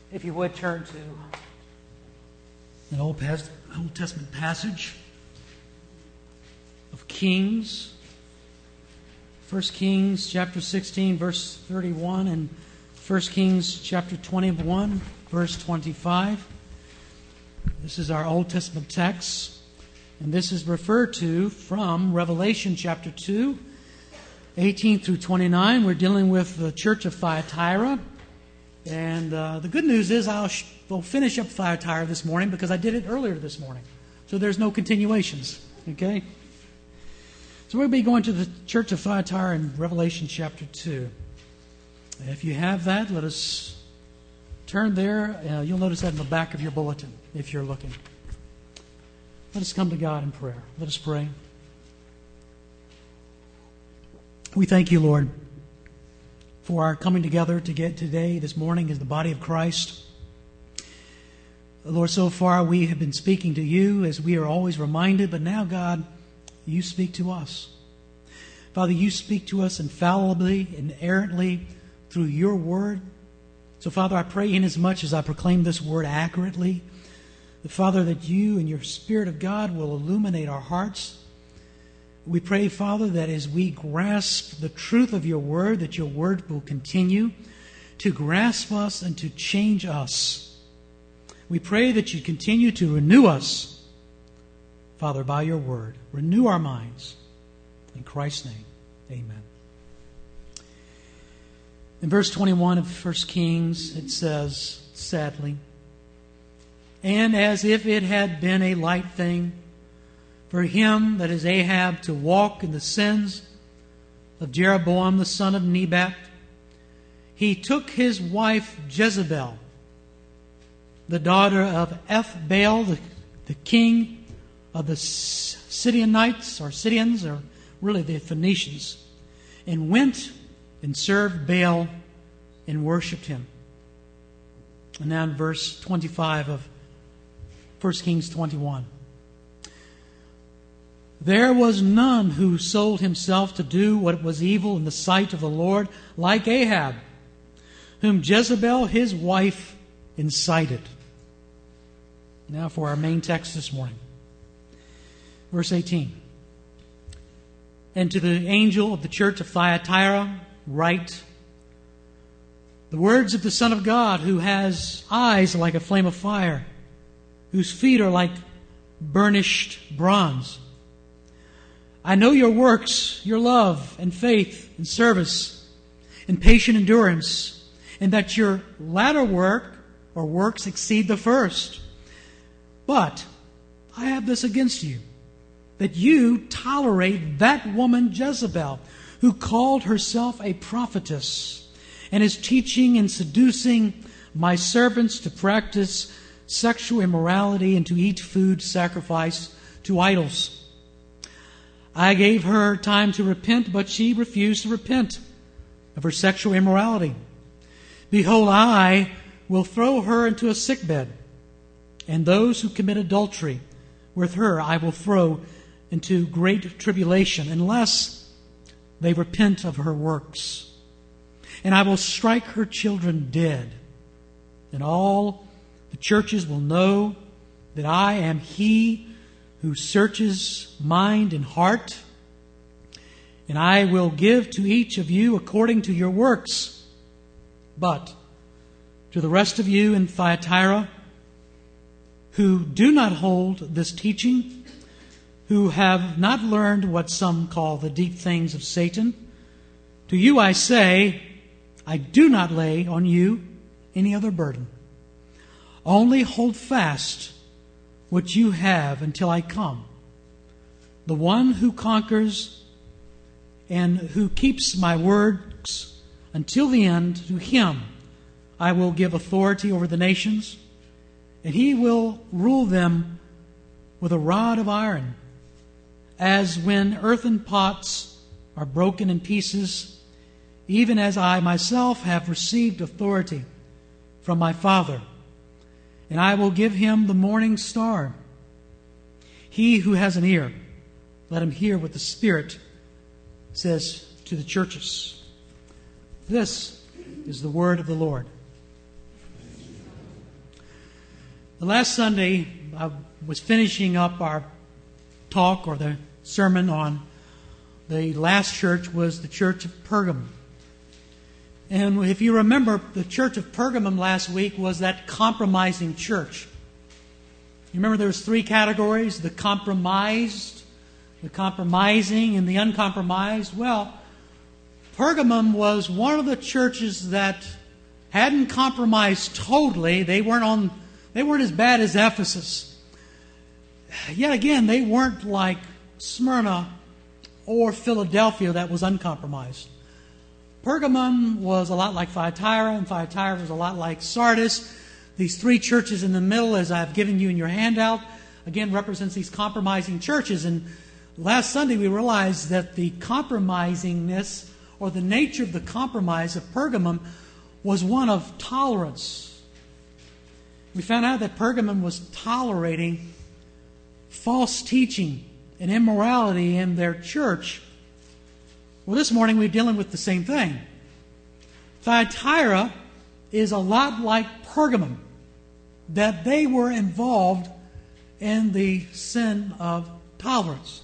If you would turn to an Old Testament passage of Kings, 1 Kings chapter 16, verse 31, and 1 Kings chapter 21, verse 25. This is our Old Testament text, and this is referred to from Revelation chapter 2, 18 through 29. We're dealing with the church of Thyatira. And the good news is we'll finish up Thyatira this morning because I did it earlier this morning. So there's no continuations. Okay? So we'll be going to the church of Thyatira in Revelation chapter 2. If you have that, let us turn there. You'll notice that in the back of your bulletin if you're looking. Let us come to God in prayer. Let us pray. We thank you, Lord, for our coming together to get today, this morning, as the body of Christ. Lord, so far we have been speaking to you as we are always reminded, but now, God, you speak to us. Father, you speak to us infallibly, inerrantly, through your word. So, Father, I pray inasmuch as I proclaim this word accurately, that, Father, that you and your Spirit of God will illuminate our hearts. We pray, Father, that as we grasp the truth of your word, that your word will continue to grasp us and to change us. We pray that you continue to renew us, Father, by your word. Renew our minds. In Christ's name, amen. In verse 21 of 1 Kings, it says, sadly, "And as if it had been a light thing for him, that is Ahab, to walk in the sins of Jeroboam the son of Nebat, he took his wife Jezebel, the daughter of Ethbaal, the king of the Sidonites, or Sidonians, or really the Phoenicians, and went and served Baal and worshipped him." And now in verse 25 of 1 Kings 21. "There was none who sold himself to do what was evil in the sight of the Lord like Ahab, whom Jezebel his wife incited." Now for our main text this morning. Verse 18. "And to the angel of the church of Thyatira write, the words of the Son of God, who has eyes like a flame of fire, whose feet are like burnished bronze. I know your works, your love and faith and service and patient endurance, and that your latter work or works exceed the first. But I have this against you, that you tolerate that woman Jezebel, who called herself a prophetess, and is teaching and seducing my servants to practice sexual immorality and to eat food sacrificed to idols. I gave her time to repent, but she refused to repent of her sexual immorality. Behold, I will throw her into a sickbed, and those who commit adultery with her I will throw into great tribulation, unless they repent of her works. And I will strike her children dead, and all the churches will know that I am He who searches mind and heart, and I will give to each of you according to your works. But to the rest of you in Thyatira, who do not hold this teaching, who have not learned what some call the deep things of Satan, to you I say, I do not lay on you any other burden. Only hold fast what you have until I come. The one who conquers and who keeps my words until the end, to him I will give authority over the nations, and he will rule them with a rod of iron, as when earthen pots are broken in pieces, even as I myself have received authority from my Father. And I will give him the morning star. He who has an ear, let him hear what the Spirit says to the churches. This is the word of the Lord. The last Sunday, I was finishing up our talk or the sermon on the last church was the church of Pergamum. And if you remember, the church of Pergamum last week was that compromising church. You remember there was 3 categories: the compromised, the compromising, and the uncompromised. Well, Pergamum was one of the churches that hadn't compromised totally. They weren't as bad as Ephesus. Yet again, they weren't like Smyrna or Philadelphia that was uncompromised. Pergamum was a lot like Thyatira, and Thyatira was a lot like Sardis. These 3 churches in the middle, as I've given you in your handout, again represents these compromising churches. And last Sunday we realized that the compromisingness or the nature of the compromise of Pergamum was one of tolerance. We found out that Pergamum was tolerating false teaching and immorality in their church. Well, this morning we're dealing with the same thing. Thyatira is a lot like Pergamum, that they were involved in the sin of tolerance.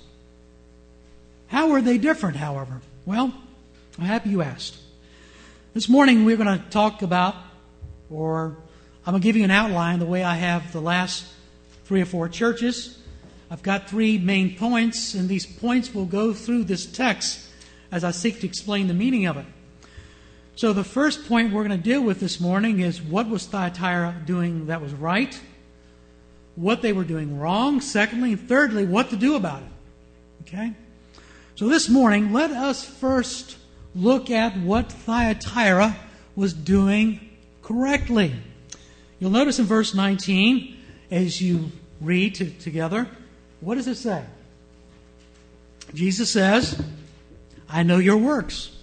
How were they different, however? Well, I'm happy you asked. This morning we're going to talk about, or I'm going to give you an outline the way I have the last 3 or 4 churches. I've got 3 main points, and these points will go through this text as I seek to explain the meaning of it. So the first point we're going to deal with this morning is what was Thyatira doing that was right, what they were doing wrong, secondly, and thirdly, what to do about it. Okay? So this morning, let us first look at what Thyatira was doing correctly. You'll notice in verse 19, as you read together, what does it say? Jesus says, I know your works.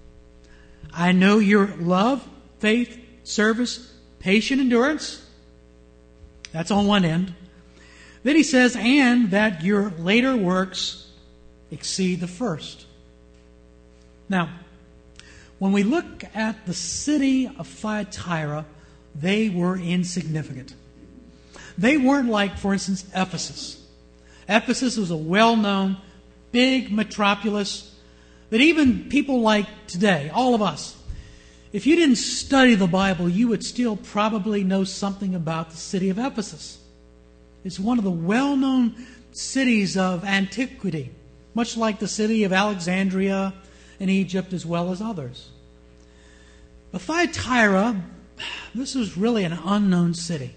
I know your love, faith, service, patient endurance. That's on one end. Then he says, and that your later works exceed the first. Now, when we look at the city of Thyatira, they were insignificant. They weren't like, for instance, Ephesus. Ephesus was a well-known, big metropolis that even people like today, all of us, if you didn't study the Bible, you would still probably know something about the city of Ephesus. It's one of the well-known cities of antiquity, much like the city of Alexandria in Egypt as well as others. But Thyatira, this was really an unknown city.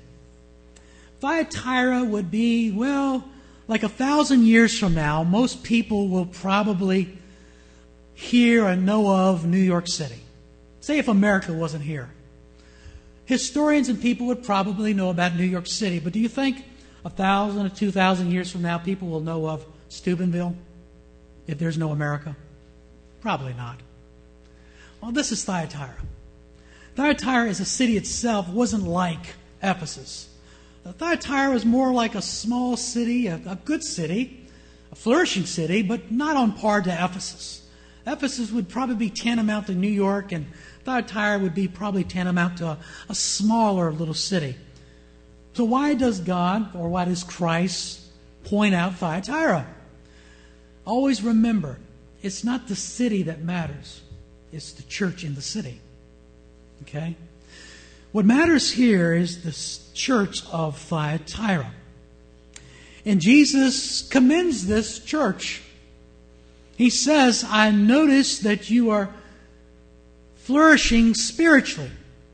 Thyatira would be, well, like 1,000 years from now, most people will probably hear and know of New York City. Say if America wasn't here. Historians and people would probably know about New York City, but do you think 1,000 or 2,000 years from now people will know of Steubenville if there's no America? Probably not. Well, this is Thyatira. Thyatira as a city itself wasn't like Ephesus. Thyatira was more like a small city, a good city, a flourishing city, but not on par to Ephesus. Ephesus would probably be tantamount to New York, and Thyatira would be probably tantamount to a smaller little city. So why does God, or why does Christ, point out Thyatira? Always remember, it's not the city that matters. It's the church in the city. Okay? What matters here is the church of Thyatira. And Jesus commends this church. He says, I notice that you are flourishing spiritually.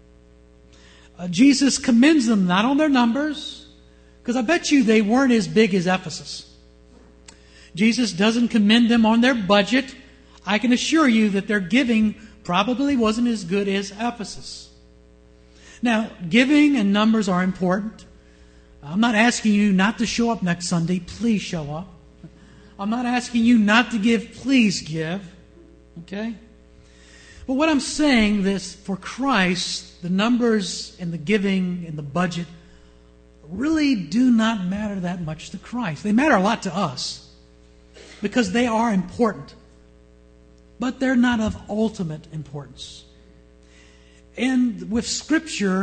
Jesus commends them not on their numbers, because I bet you they weren't as big as Ephesus. Jesus doesn't commend them on their budget. I can assure you that their giving probably wasn't as good as Ephesus. Now, giving and numbers are important. I'm not asking you not to show up next Sunday. Please show up. I'm not asking you not to give. Please give. Okay? But what I'm saying is, for Christ, the numbers and the giving and the budget really do not matter that much to Christ. They matter a lot to us because they are important. But they're not of ultimate importance. And with Scripture,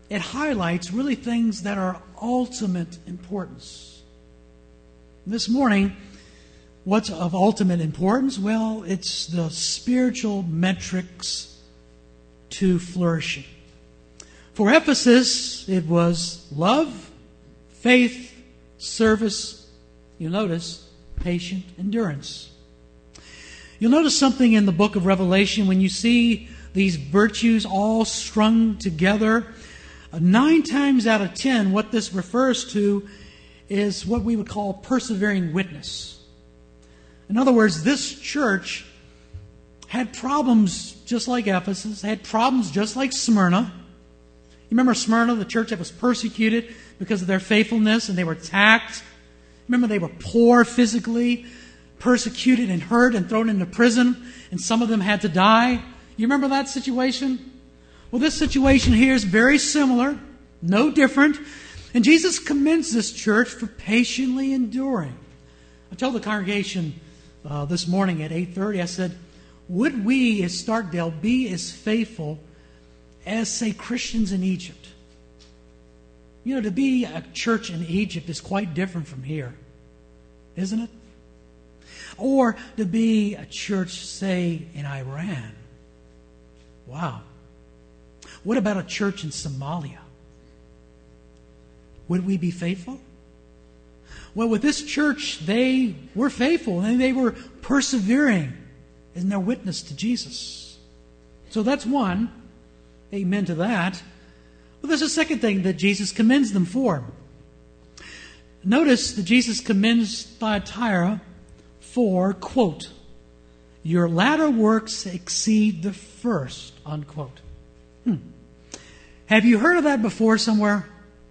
it highlights really things that are ultimate importance. This morning, what's of ultimate importance? Well, it's the spiritual metrics to flourishing. For Ephesus, it was love, faith, service, you'll notice, patient endurance. You'll notice something in the book of Revelation when you see these virtues all strung together. 9 times out of 10, what this refers to is what we would call persevering witness. In other words, this church had problems just like Ephesus, had problems just like Smyrna. You remember Smyrna, the church that was persecuted because of their faithfulness, and they were attacked. Remember, they were poor physically, persecuted and hurt and thrown into prison, and some of them had to die. You remember that situation? Well, this situation here is very similar, no different. And Jesus commends this church for patiently enduring. I told the congregation this morning at 8:30, I said, would we as Starkdale be as faithful as, say, Christians in Egypt? You know, to be a church in Egypt is quite different from here, isn't it? Or to be a church, say, in Iran. Wow. What about a church in Somalia? Would we be faithful? Well, with this church, they were faithful and they were persevering in their witness to Jesus. So that's one. Amen to that. But there's a second thing that Jesus commends them for. Notice that Jesus commends Thyatira for, quote, your latter works exceed the first, unquote. Have you heard of that before somewhere?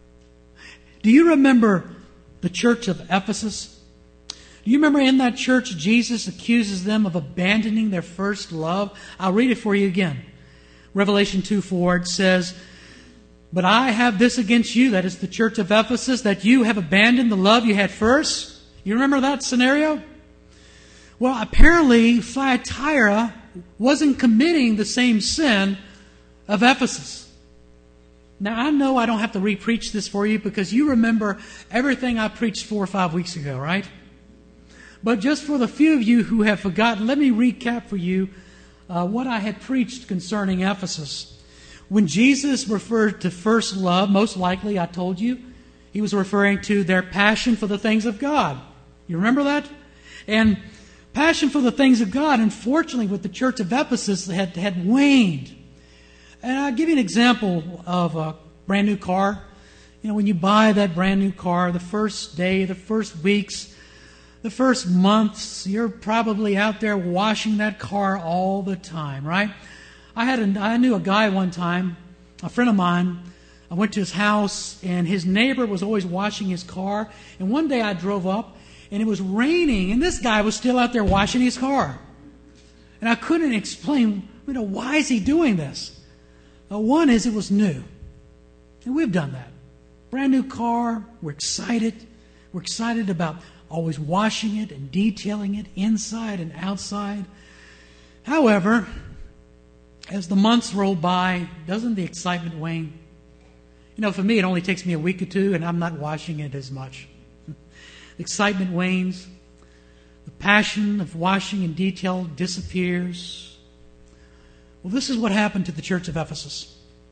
Do you remember the church of Ephesus? Do you remember in that church Jesus accuses them of abandoning their first love? I'll read it for you again. Revelation 2:4, it says, but I have this against you, that is the church of Ephesus, that you have abandoned the love you had first. You remember that scenario? Well, apparently Thyatira wasn't committing the same sin of Ephesus. Now, I know I don't have to re-preach this for you because you remember everything I preached 4 or 5 weeks ago, right? But just for the few of you who have forgotten, let me recap for you what I had preached concerning Ephesus. When Jesus referred to first love, most likely, I told you, he was referring to their passion for the things of God. You remember that? And passion for the things of God, unfortunately, with the church of Ephesus, had waned. And I'll give you an example of a brand new car. You know, when you buy that brand new car, the first day, the first weeks, the first months, you're probably out there washing that car all the time, right? I knew a guy one time, a friend of mine. I went to his house, and his neighbor was always washing his car. And one day I drove up, and it was raining, and this guy was still out there washing his car. And I couldn't explain, why is he doing this? One is it was new. And we've done that. Brand new car. We're excited. We're excited about always washing it and detailing it inside and outside. However, as the months roll by, doesn't the excitement wane? For me, it only takes me a week or two, and I'm not washing it as much. The excitement wanes. The passion of washing and detail disappears. Well, this is what happened to the church of Ephesus.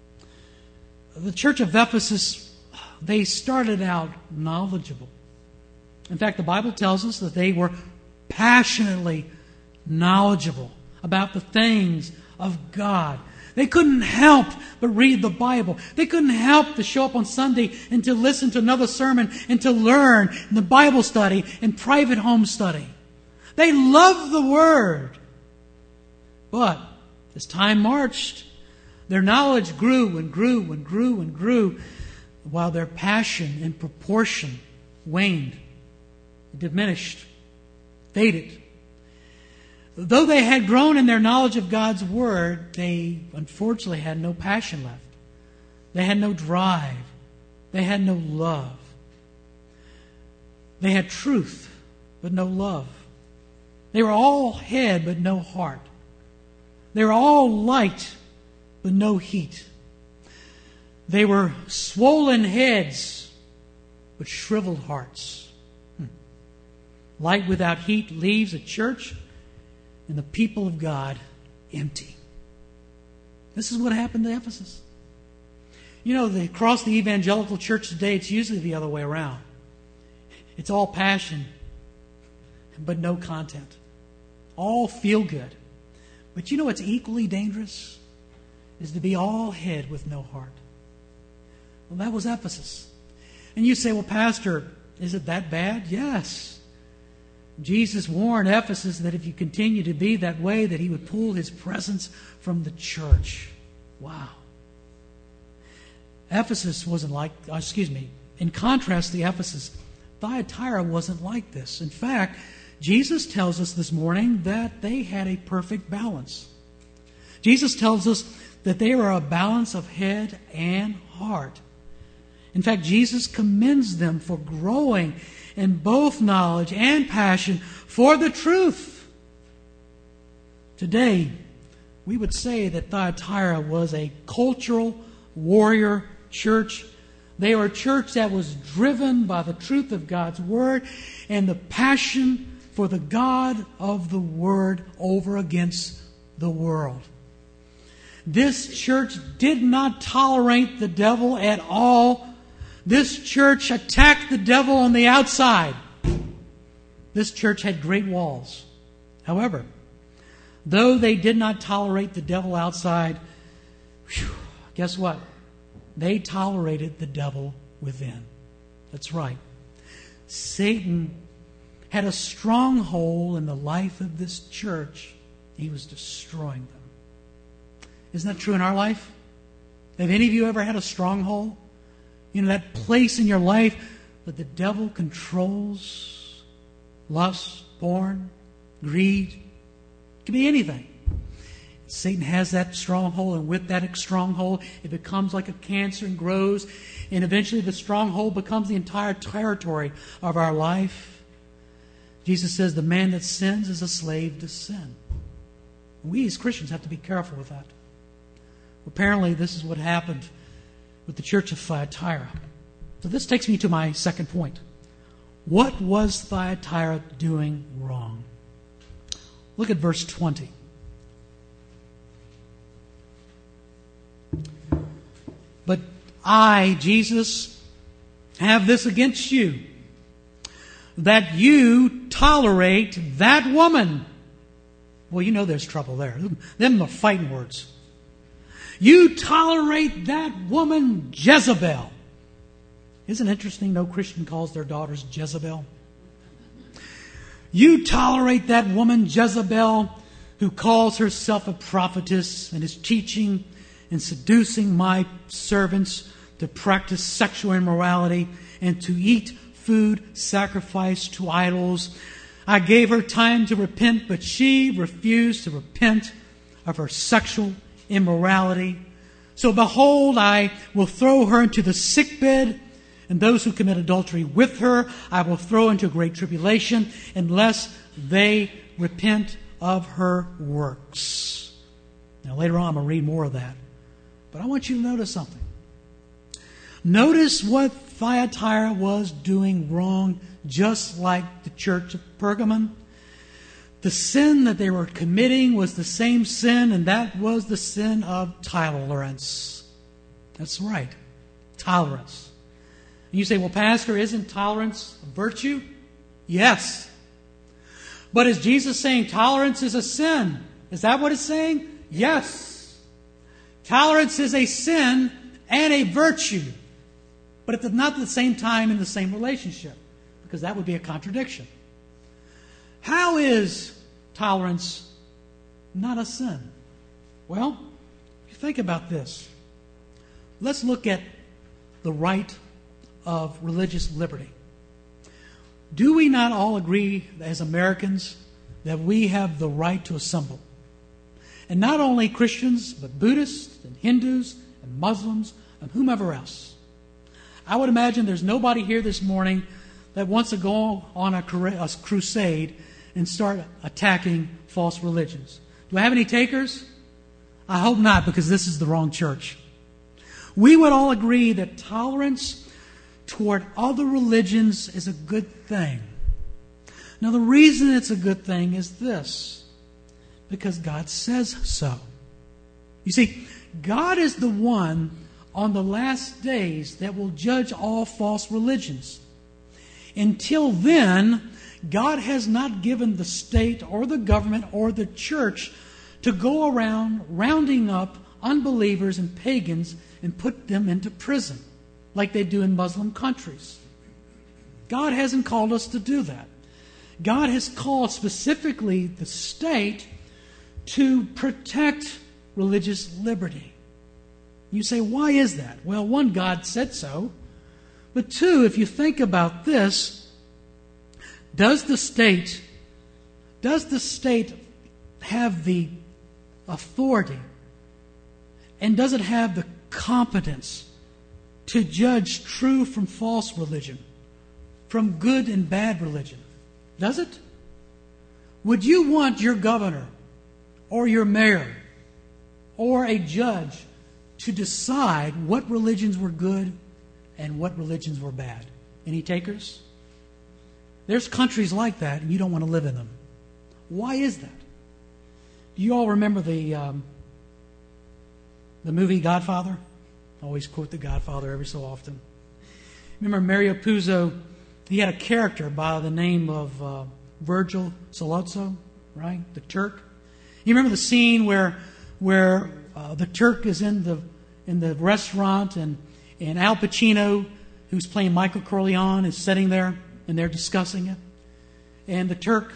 The church of Ephesus, they started out knowledgeable. In fact, the Bible tells us that they were passionately knowledgeable about the things of God. They couldn't help but read the Bible. They couldn't help to show up on Sunday and to listen to another sermon and to learn in the Bible study and private home study. They loved the Word. But as time marched, their knowledge grew and grew and grew and grew, while their passion and proportion waned, diminished, faded. Though they had grown in their knowledge of God's Word, they unfortunately had no passion left. They had no drive. They had no love. They had truth, but no love. They were all head, but no heart. They were all light, but no heat. They were swollen heads, but shriveled hearts. Light without heat leaves a church, and the people of God empty. This is what happened to Ephesus. Across the evangelical church today, it's usually the other way around. It's all passion, but no content. All feel good. But what's equally dangerous? Is to be all head with no heart. Well, that was Ephesus. And you say, well, Pastor, is it that bad? Yes. Jesus warned Ephesus that if you continue to be that way, that He would pull His presence from the church. Wow. Ephesus wasn't in contrast to Ephesus, Thyatira wasn't like this. In fact, Jesus tells us this morning that they had a perfect balance. Jesus tells us that they were a balance of head and heart. In fact, Jesus commends them for growing in both knowledge and passion for the truth. Today, we would say that Thyatira was a cultural warrior church. They were a church that was driven by the truth of God's Word and the passion for the God of the Word over against the world. This church did not tolerate the devil at all. This church attacked the devil on the outside. This church had great walls. However, though they did not tolerate the devil outside, guess what? They tolerated the devil within. That's right. Satan had a stronghold in the life of this church. He was destroying them. Isn't that true in our life? Have any of you ever had a stronghold? That place in your life that the devil controls? Lust, porn, greed. It can be anything. Satan has that stronghold, and with that stronghold, it becomes like a cancer and grows, and eventually the stronghold becomes the entire territory of our life. Jesus says the man that sins is a slave to sin. We as Christians have to be careful with that. Apparently, this is what happened with the church of Thyatira. So this takes me to my second point. What was Thyatira doing wrong? Look at verse 20. But I, Jesus, have this against you, that you tolerate that woman. Well, there's trouble there. Them are fighting words. You tolerate that woman Jezebel. Isn't it interesting? No Christian calls their daughters Jezebel. You tolerate that woman Jezebel, who calls herself a prophetess and is teaching and seducing my servants to practice sexual immorality and to eat food sacrificed to idols. I gave her time to repent, but she refused to repent of her sexual immorality. So behold, I will throw her into the sickbed, and those who commit adultery with her I will throw into great tribulation, unless they repent of her works. Now later on I'm going to read more of that. But I want you to notice something. Notice what Thyatira was doing wrong, just like the church of Pergamon. The sin that they were committing was the same sin, and that was the sin of tolerance. That's right. Tolerance. And you say, well, Pastor, isn't tolerance a virtue? Yes. But is Jesus saying tolerance is a sin? Is that what it's saying? Yes. Tolerance is a sin and a virtue. But it's not at the same time in the same relationship, because that would be a contradiction. How is tolerance not a sin? Well, if you think about this, let's look at the right of religious liberty. Do we not all agree as Americans that we have the right to assemble? And not only Christians, but Buddhists and Hindus and Muslims and whomever else. I would imagine there's nobody here this morning that wants to go on a crusade and start attacking false religions. Do I have any takers? I hope not, because this is the wrong church. we would all agree that tolerance toward other religions is a good thing. Now, the reason it's a good thing is this: because God says so. You see, God is the one on the last days that will judge all false religions. Until then, God has not given the state or the government or the church to go around rounding up unbelievers and pagans and put them into prison like they do in Muslim countries. God hasn't called us to do that. God has called specifically the state to protect religious liberty. You say, why is that? Well, one, God said so. But two, if you think about this, does the state have the authority, and does it have the competence to judge true from false religion, from good and bad religion? Does it? Would you want your governor or your mayor or a judge to decide what religions were good and what religions were bad? Any takers? There's countries like that, and you don't want to live in them. Why is that? Do you all remember the movie Godfather? I always quote the Godfather every so often. Remember Mario Puzo? He had a character by the name of Virgil Sollozzo, right? The Turk. You remember the scene where the Turk is in the restaurant, and Al Pacino, who's playing Michael Corleone, is sitting there, and they're discussing it. And the Turk,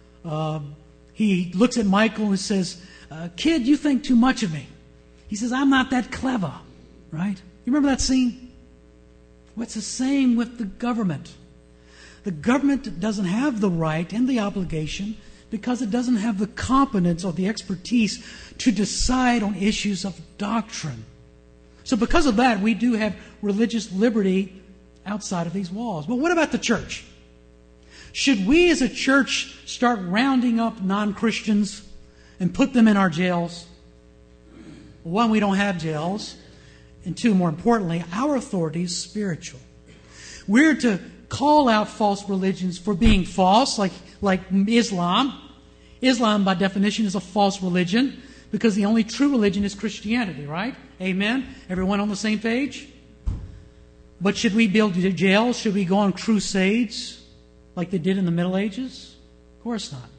he looks at Michael and says, "Kid, you think too much of me." He says, "I'm not that clever," right? You remember that scene? What's the same with the government? The government doesn't have the right and the obligation because it doesn't have the competence or the expertise to decide on issues of doctrine. So because of that, we do have religious liberty outside of these walls. But what about the church? Should we as a church start rounding up non-Christians and put them in our jails? One, we don't have jails. And two, more importantly, our authority is spiritual. We're to call out false religions for being false, like Islam. Islam, by definition, is a false religion because the only true religion is Christianity, right? Amen? Everyone on the same page? But should we build jails? Should we go on crusades like they did in the Middle Ages? Of course not.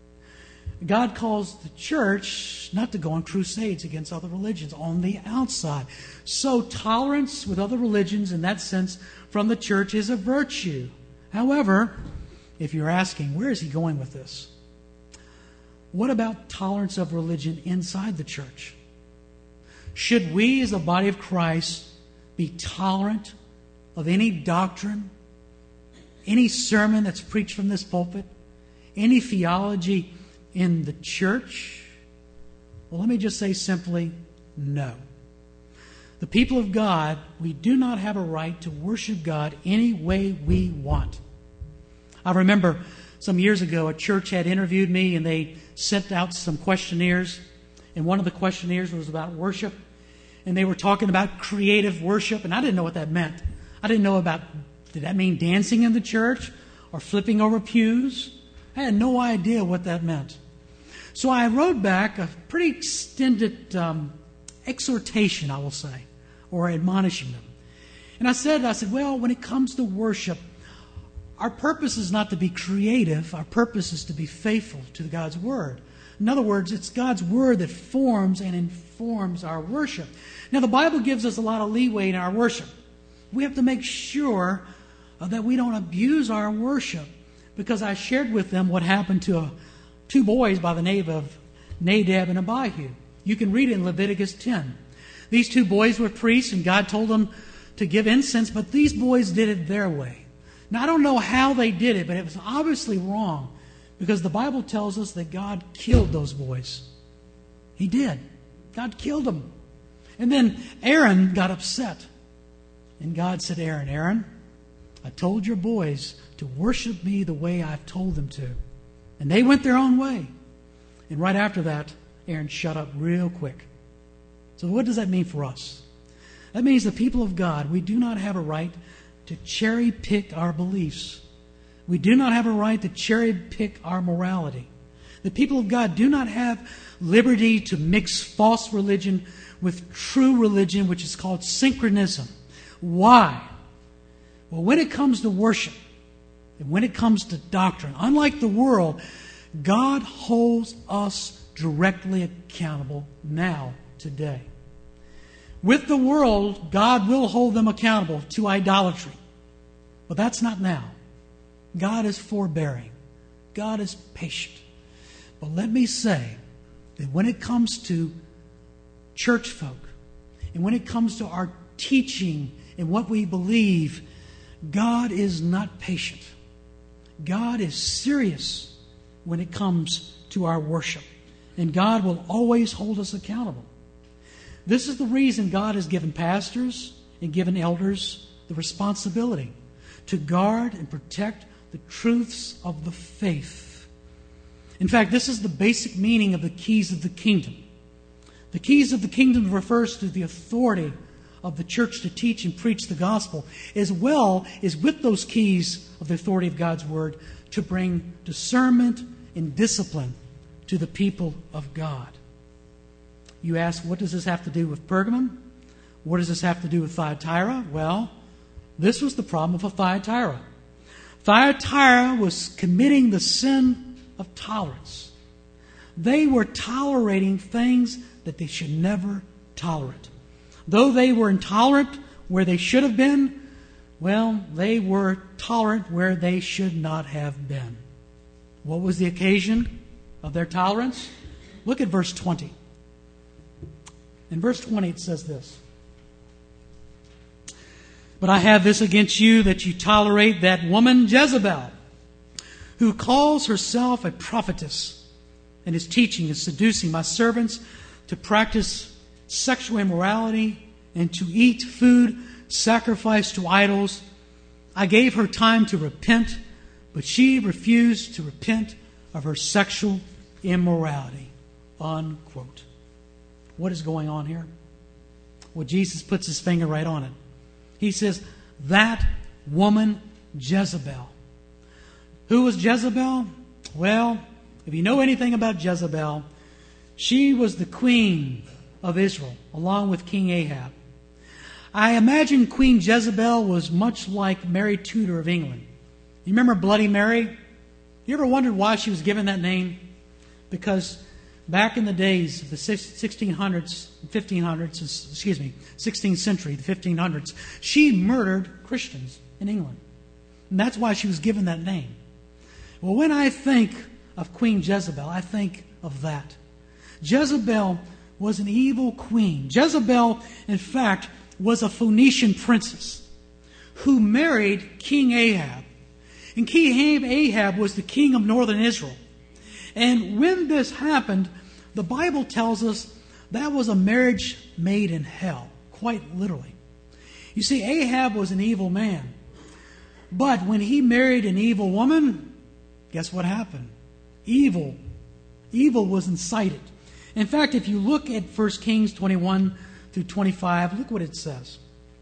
God calls the church not to go on crusades against other religions on the outside. So tolerance with other religions in that sense from the church is a virtue. However, if you're asking, where is he going with this? What about tolerance of religion inside the church? Should we as the body of Christ be tolerant of any doctrine, any sermon that's preached from this pulpit, any theology in the church? Well, let me just say simply, no. The people of God, we do not have a right to worship God any way we want. I remember some years ago a church had interviewed me and they sent out some questionnaires, and one of the questionnaires was about worship, and they were talking about creative worship, and I didn't know what that meant. I didn't know did that mean dancing in the church or flipping over pews? I had no idea what that meant. So I wrote back a pretty extended exhortation, I will say, or admonishing them. And I said, well, when it comes to worship, our purpose is not to be creative. Our purpose is to be faithful to God's Word. In other words, it's God's Word that forms and informs our worship. Now, the Bible gives us a lot of leeway in our worship. We have to make sure that we don't abuse our worship, because I shared with them what happened to two boys by the name of Nadab and Abihu. You can read it in Leviticus 10. These two boys were priests, and God told them to give incense, but these boys did it their way. Now, I don't know how they did it, but it was obviously wrong, because the Bible tells us that God killed those boys. He did. God killed them. And then Aaron got upset. And God said, Aaron, I told your boys to worship me the way I've told them to. And they went their own way. And right after that, Aaron shut up real quick. So what does that mean for us? That means the people of God, we do not have a right to cherry pick our beliefs. We do not have a right to cherry pick our morality. The people of God do not have liberty to mix false religion with true religion, which is called synchronism. Why? Well, when it comes to worship and when it comes to doctrine, unlike the world, God holds us directly accountable now, today. With the world, God will hold them accountable to idolatry. But that's not now. God is forbearing. God is patient. But let me say that when it comes to church folk, and when it comes to our teaching and what we believe, God is not patient. God is serious when it comes to our worship. And God will always hold us accountable. This is the reason God has given pastors and given elders the responsibility to guard and protect the truths of the faith. In fact, this is the basic meaning of the keys of the kingdom. The keys of the kingdom refers to the authority of the church to teach and preach the gospel, as well as with those keys of the authority of God's word to bring discernment and discipline to the people of God. You ask, what does this have to do with Pergamum? What does this have to do with Thyatira? Well, this was the problem of Thyatira. Thyatira was committing the sin of tolerance. They were tolerating things that they should never tolerate. Though they were intolerant where they should have been, well, they were tolerant where they should not have been. What was the occasion of their tolerance? Look at verse 20. In verse 20 it says this: "But I have this against you, that you tolerate that woman Jezebel, who calls herself a prophetess, and is teaching and seducing my servants to practice sexual immorality and to eat food sacrificed to idols. I gave her time to repent, but she refused to repent of her sexual immorality." Unquote. What is going on here? Well, Jesus puts his finger right on it. He says, that woman Jezebel. Who was Jezebel? Well, if you know anything about Jezebel, she was the queen of Israel, along with King Ahab. I imagine Queen Jezebel was much like Mary Tudor of England. You remember Bloody Mary? You ever wondered why she was given that name? Because back in the days of the 1600s, 16th century, the 1500s, she murdered Christians in England. And that's why she was given that name. Well, when I think of Queen Jezebel, I think of that. Jezebel was an evil queen. Jezebel, in fact, was a Phoenician princess who married King Ahab. And King Ahab was the king of northern Israel. And when this happened, the Bible tells us that was a marriage made in hell, quite literally. You see, Ahab was an evil man. But when he married an evil woman, guess what happened? Evil was incited. In fact, if you look at 1 Kings 21 through 25, look what it says.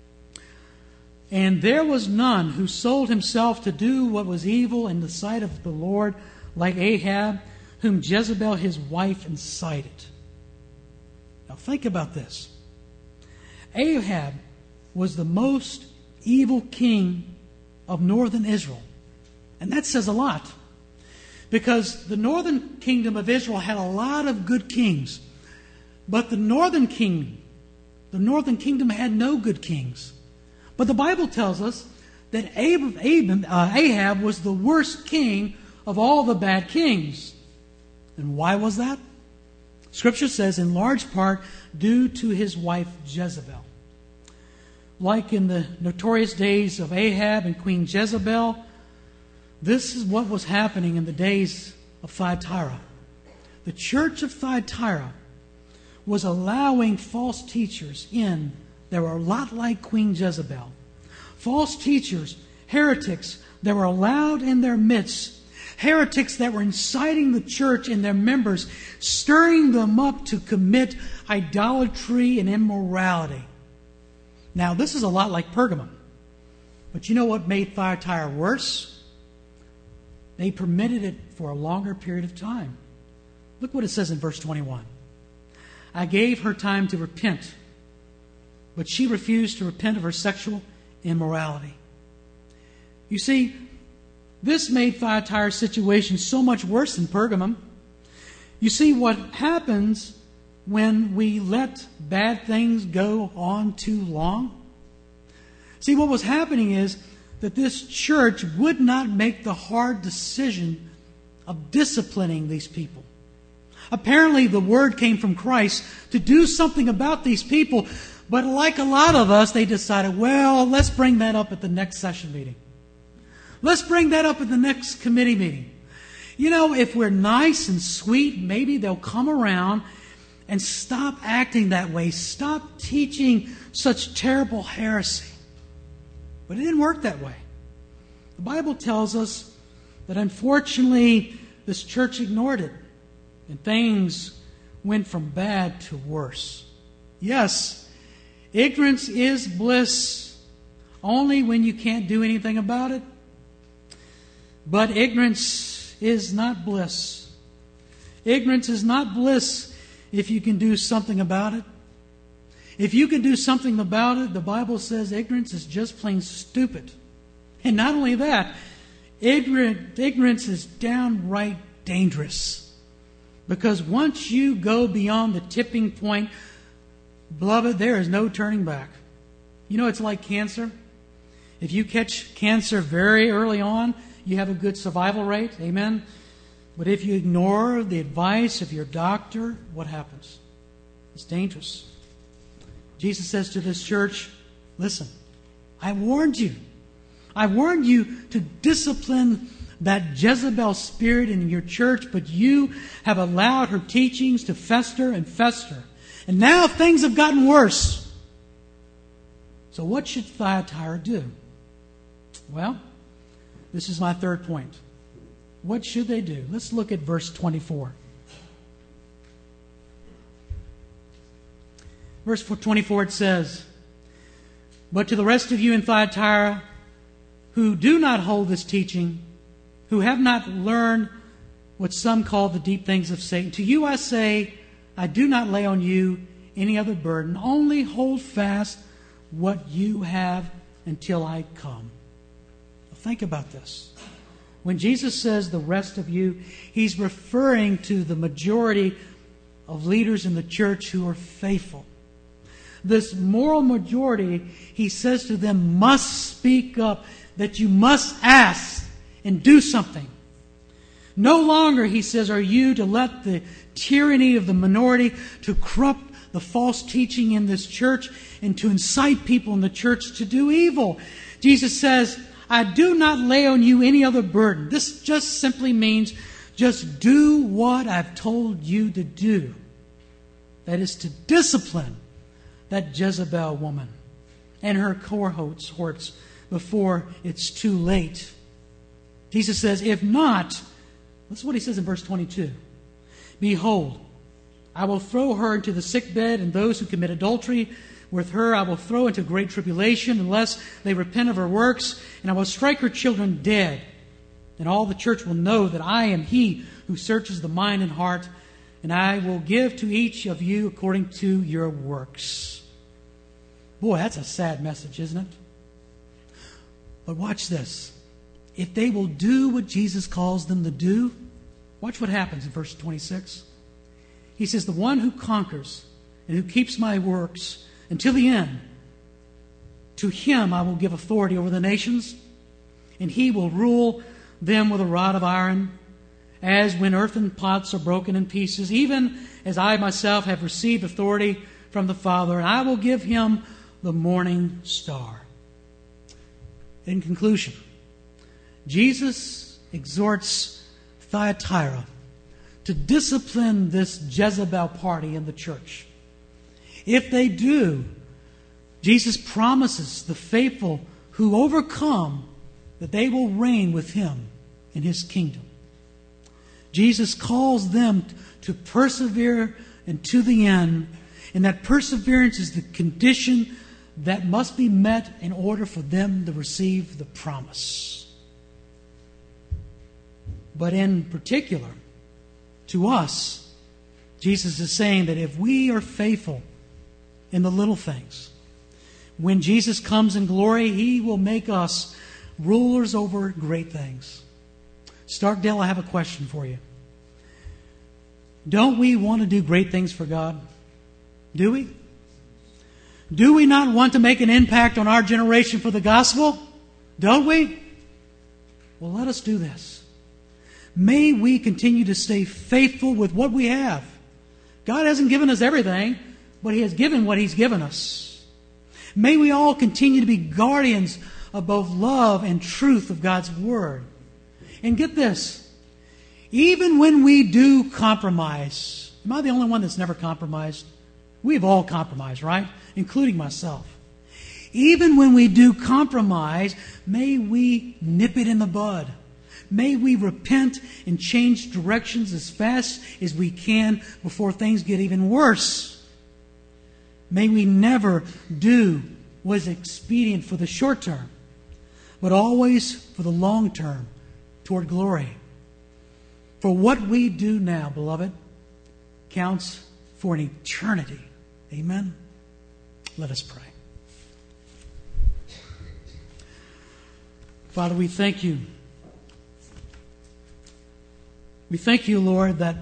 "And there was none who sold himself to do what was evil in the sight of the Lord, like Ahab, whom Jezebel his wife incited." Now think about this. Ahab was the most evil king of northern Israel. And that says a lot. Because the northern kingdom of Israel had a lot of good kings. But the northern kingdom had no good kings. But the Bible tells us that Ahab was the worst king of all the bad kings. And why was that? Scripture says in large part due to his wife Jezebel. Like in the notorious days of Ahab and Queen Jezebel, this is what was happening in the days of Thyatira. The church of Thyatira was allowing false teachers in that were a lot like Queen Jezebel. False teachers, heretics that were allowed in their midst. Heretics that were inciting the church and their members, stirring them up to commit idolatry and immorality. Now, this is a lot like Pergamum. But you know what made Thyatira worse? They permitted it for a longer period of time. Look what it says in verse 21. I gave her time to repent, but she refused to repent of her sexual immorality. You see, this made Thyatira's situation so much worse than Pergamum. You see, what happens when we let bad things go on too long? See, what was happening is that this church would not make the hard decision of disciplining these people. Apparently, the word came from Christ to do something about these people, but like a lot of us, they decided, well, let's bring that up at the next session meeting. Let's bring that up at the next committee meeting. You know, if we're nice and sweet, maybe they'll come around and stop acting that way. Stop teaching such terrible heresy. But it didn't work that way. The Bible tells us that unfortunately this church ignored it, and things went from bad to worse. Yes, ignorance is bliss only when you can't do anything about it. But ignorance is not bliss. Ignorance is not bliss if you can do something about it. If you can do something about it, the Bible says ignorance is just plain stupid. And not only that, ignorance is downright dangerous. Because once you go beyond the tipping point, beloved, there is no turning back. You know, it's like cancer. If you catch cancer very early on, you have a good survival rate. Amen? But if you ignore the advice of your doctor, what happens? It's dangerous. Jesus says to this church, listen, I warned you. I warned you to discipline that Jezebel spirit in your church, but you have allowed her teachings to fester and fester. And now things have gotten worse. So what should Thyatira do? Well, this is my third point. What should they do? Let's look at verse 24. Verse 24, it says, but to the rest of you in Thyatira who do not hold this teaching, who have not learned what some call the deep things of Satan, to you I say, I do not lay on you any other burden. Only hold fast what you have until I come. Think about this. When Jesus says the rest of you, He's referring to the majority of leaders in the church who are faithful. This moral majority, He says to them, must speak up, that you must ask and do something. No longer, He says, are you to let the tyranny of the minority to corrupt the false teaching in this church and to incite people in the church to do evil. Jesus says, I do not lay on you any other burden. This just simply means just do what I've told you to do. That is to discipline that Jezebel woman and her cohorts before it's too late. Jesus says, if not, that's what He says in verse 22. Behold, I will throw her into the sickbed, and those who commit adultery with her I will throw into great tribulation unless they repent of her works, and I will strike her children dead. And all the church will know that I am He who searches the mind and heart, and I will give to each of you according to your works. Boy, that's a sad message, isn't it? But watch this. If they will do what Jesus calls them to do, watch what happens in verse 26. He says, the one who conquers and who keeps my works until the end, to him I will give authority over the nations, and he will rule them with a rod of iron, as when earthen pots are broken in pieces, even as I myself have received authority from the Father, and I will give him the morning star. In conclusion, Jesus exhorts Thyatira to discipline this Jezebel party in the church. If they do, Jesus promises the faithful who overcome that they will reign with Him in His kingdom. Jesus calls them to persevere and to the end, and that perseverance is the condition that must be met in order for them to receive the promise. But in particular, to us, Jesus is saying that if we are faithful in the little things, when Jesus comes in glory, He will make us rulers over great things. Starkdale, I have a question for you. Don't we want to do great things for God? Do we? Do we not want to make an impact on our generation for the gospel? Don't we? Well, let us do this. May we continue to stay faithful with what we have. God hasn't given us everything, but He has given what He's given us. May we all continue to be guardians of both love and truth of God's Word. And get this, even when we do compromise, am I the only one that's never compromised? We've all compromised, right? Including myself. Even when we do compromise, may we nip it in the bud. May we repent and change directions as fast as we can before things get even worse. May we never do what is expedient for the short term, but always for the long term, toward glory. For what we do now, beloved, counts for an eternity. Amen? Let us pray. Father, we thank You. We thank You, Lord, that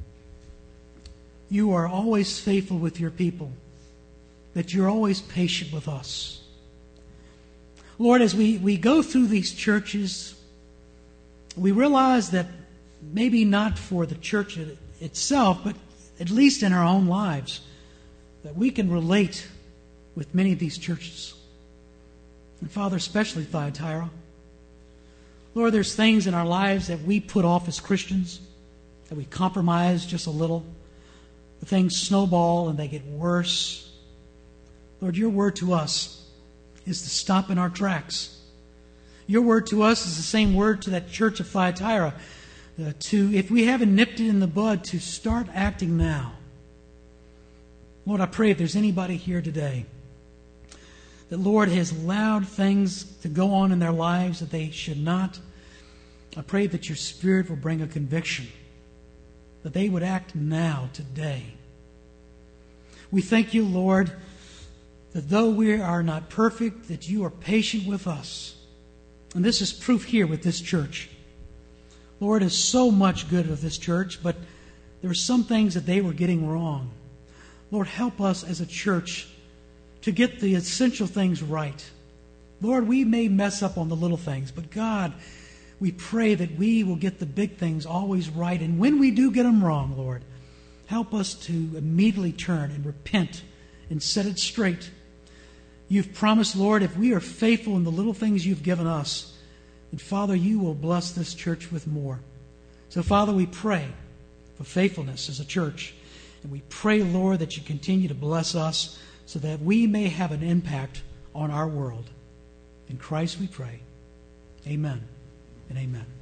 You are always faithful with Your people, that You're always patient with us. Lord, as we go through these churches, we realize that maybe not for the church itself, but at least in our own lives, that we can relate with many of these churches. And Father, especially Thyatira. Lord, there's things in our lives that we put off as Christians, that we compromise just a little. The things snowball and they get worse. Lord, Your word to us is to stop in our tracks. Your word to us is the same word to that church of Thyatira. If we haven't nipped it in the bud, to start acting now. Lord, I pray if there's anybody here today that, Lord, has allowed things to go on in their lives that they should not, I pray that Your Spirit will bring a conviction, that they would act now, today. We thank You, Lord, that though we are not perfect, that You are patient with us. And this is proof here with this church. Lord, is so much good of this church, but there were some things that they were getting wrong. Lord, help us as a church to get the essential things right. Lord, we may mess up on the little things, but God, we pray that we will get the big things always right. And when we do get them wrong, Lord, help us to immediately turn and repent and set it straight. You've promised, Lord, if we are faithful in the little things You've given us, then, Father, You will bless this church with more. So, Father, we pray for faithfulness as a church. And we pray, Lord, that You continue to bless us so that we may have an impact on our world. In Christ we pray. Amen and amen.